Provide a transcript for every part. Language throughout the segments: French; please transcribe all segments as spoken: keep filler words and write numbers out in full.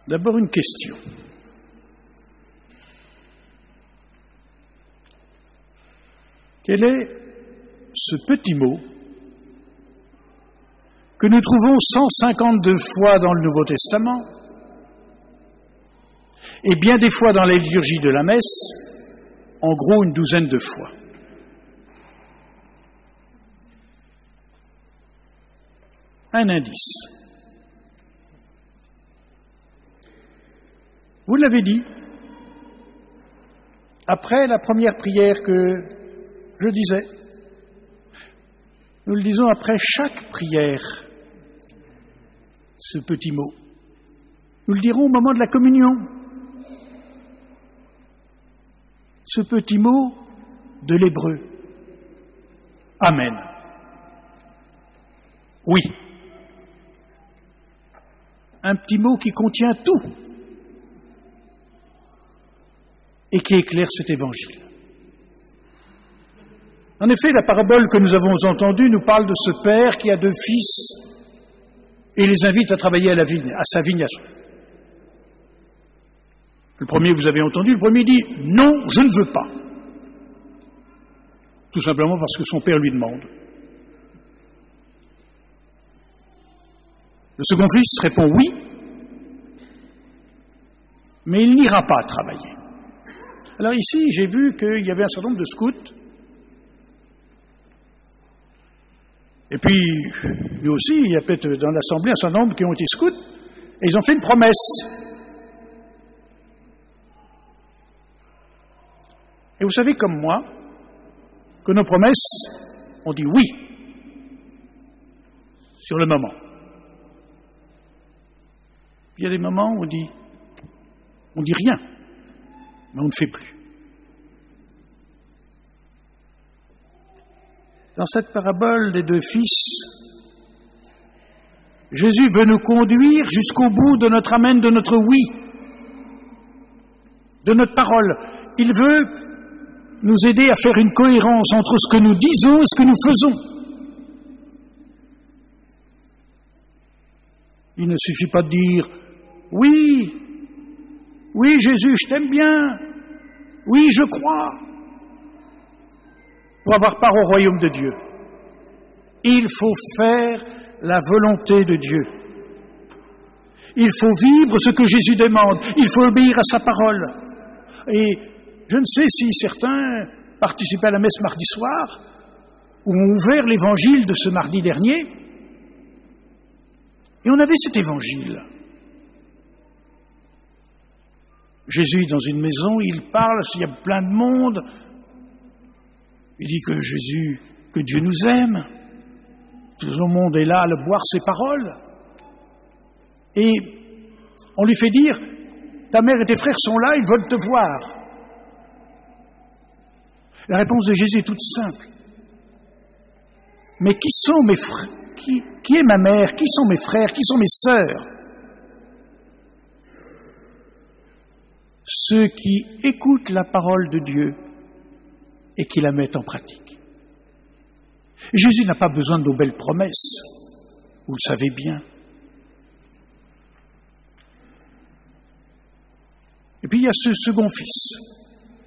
D'abord une question. Quel est ce petit mot que nous trouvons cent cinquante-deux fois dans le Nouveau Testament et bien des fois dans la liturgie de la messe, en gros une douzaine de fois? Un indice. Vous l'avez dit, après la première prière que je disais, nous le disons après chaque prière, ce petit mot. Nous le dirons au moment de la communion. Ce petit mot de l'hébreu. Amen. Oui. Un petit mot qui contient tout et qui éclaire cet évangile. En effet, la parabole que nous avons entendue nous parle de ce père qui a deux fils et les invite à travailler à, la vigne, à sa vigne. Le premier, vous avez entendu, le premier dit « Non, je ne veux pas ». Tout simplement parce que son père lui demande. Le second fils répond « Oui », mais il n'ira pas travailler. Alors ici, j'ai vu qu'il y avait un certain nombre de scouts. Et puis, lui aussi, il y a peut-être dans l'Assemblée un certain nombre qui ont été scouts, et ils ont fait une promesse. Et vous savez comme moi, que nos promesses, on dit oui, sur le moment. Puis il y a des moments où on dit, on dit rien, mais on ne fait plus. Dans cette parabole des deux fils, Jésus veut nous conduire jusqu'au bout de notre amen, de notre oui, de notre parole. Il veut nous aider à faire une cohérence entre ce que nous disons et ce que nous faisons. Il ne suffit pas de dire « Oui, oui Jésus, je t'aime bien, oui je crois », pour avoir part au royaume de Dieu. Il faut faire la volonté de Dieu. Il faut vivre ce que Jésus demande. Il faut obéir à sa parole. Et je ne sais si certains participaient à la messe mardi soir ou ont ouvert l'évangile de ce mardi dernier. Et on avait cet évangile. Jésus est dans une maison, il parle, il y a plein de monde. Il dit que Jésus, que Dieu nous aime. Tout le monde est là à le boire ses paroles. Et on lui fait dire, ta mère et tes frères sont là, ils veulent te voir. La réponse de Jésus est toute simple. Mais qui sont mes frères? Qui, qui est ma mère? Qui sont mes frères? Qui sont mes sœurs? Ceux qui écoutent la parole de Dieu et qui la mettent en pratique. Jésus n'a pas besoin de nos belles promesses, vous le savez bien. Et puis il y a ce second fils.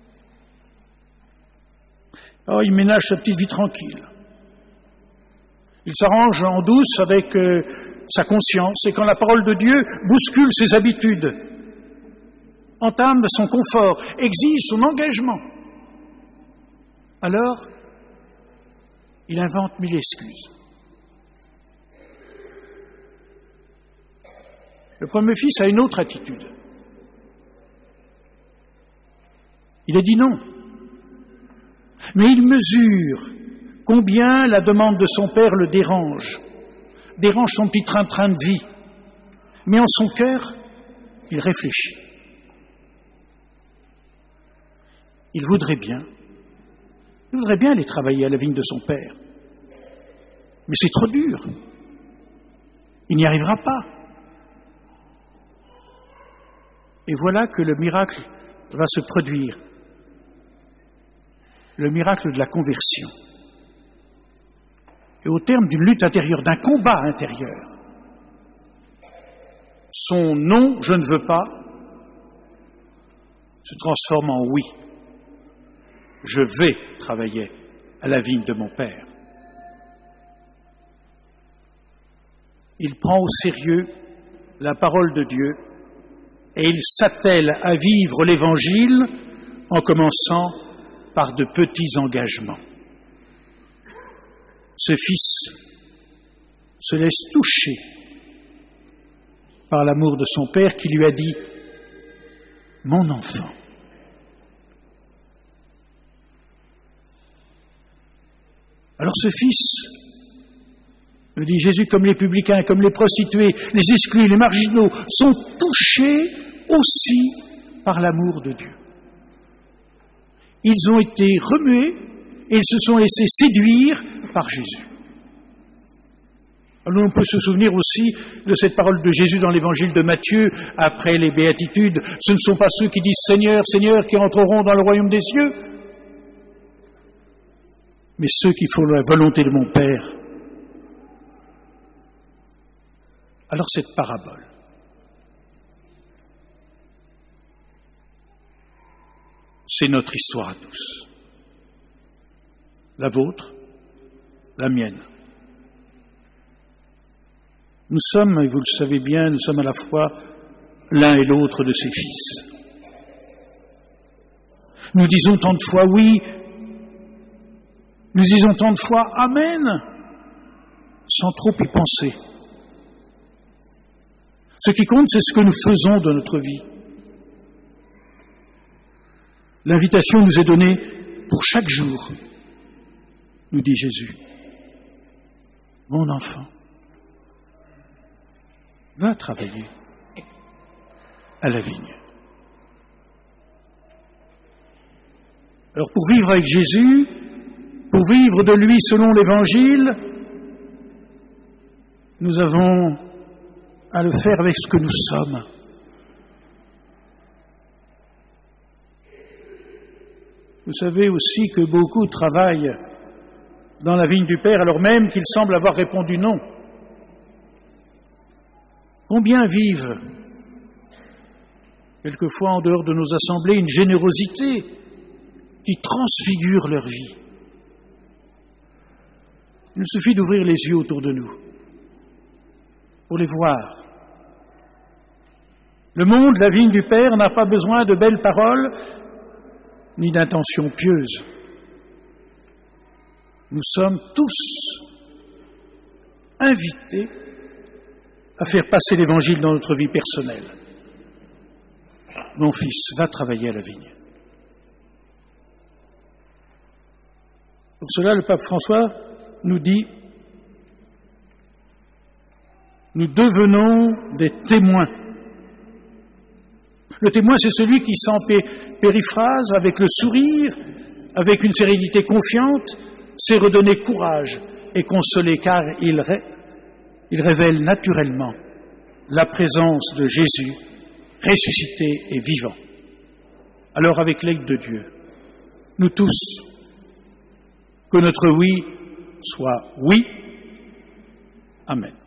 Oh, il ménage sa petite vie tranquille. Il s'arrange en douce avec euh, sa conscience, et quand la parole de Dieu bouscule ses habitudes, entame son confort, exige son engagement, alors il invente mille excuses. Le premier fils a une autre attitude. Il a dit non. Mais il mesure combien la demande de son père le dérange, dérange son petit train-train de vie. Mais en son cœur, il réfléchit. Il voudrait bien, il voudrait bien aller travailler à la vigne de son père. Mais c'est trop dur. Il n'y arrivera pas. Et voilà que le miracle va se produire. Le miracle de la conversion. Et au terme d'une lutte intérieure, d'un combat intérieur, son non, je ne veux pas, se transforme en oui. Je vais travailler à la vigne de mon Père. Il prend au sérieux la parole de Dieu et il s'attelle à vivre l'Évangile en commençant par de petits engagements. Ce fils se laisse toucher par l'amour de son Père qui lui a dit « Mon enfant ». Alors ce fils, me dit Jésus, comme les publicains, comme les prostituées, les exclus, les marginaux, sont touchés aussi par l'amour de Dieu. Ils ont été remués et ils se sont laissés séduire par Jésus. Alors on peut se souvenir aussi de cette parole de Jésus dans l'évangile de Matthieu, après les béatitudes. Ce ne sont pas ceux qui disent « Seigneur, Seigneur » qui entreront dans le royaume des cieux, mais ceux qui font la volonté de mon Père. Alors cette parabole, c'est notre histoire à tous. La vôtre, la mienne. Nous sommes, et vous le savez bien, nous sommes à la fois l'un et l'autre de ces fils. Nous disons tant de fois oui, nous disons tant de fois amen, sans trop y penser. Ce qui compte, c'est ce que nous faisons de notre vie. L'invitation nous est donnée pour chaque jour, nous dit Jésus. Mon enfant, va travailler à la vigne. Alors pour vivre avec Jésus, pour vivre de lui selon l'Évangile, nous avons à le faire avec ce que nous sommes. Vous savez aussi que beaucoup travaillent dans la vigne du Père alors même qu'ils semblent avoir répondu non. Combien vivent, quelquefois en dehors de nos assemblées, une générosité qui transfigure leur vie. Il nous suffit d'ouvrir les yeux autour de nous pour les voir. Le monde, la vigne du Père, n'a pas besoin de belles paroles ni d'intentions pieuses. Nous sommes tous invités à faire passer l'Évangile dans notre vie personnelle. Mon fils, va travailler à la vigne. Pour cela, le pape François nous dit « Nous devenons des témoins ». Le témoin, c'est celui qui, sans périphrase, avec le sourire, avec une sérénité confiante, sait redonner courage et consoler, car il, ré, il révèle naturellement la présence de Jésus, ressuscité et vivant. Alors, avec l'aide de Dieu, nous tous, que notre oui soit oui. Amen.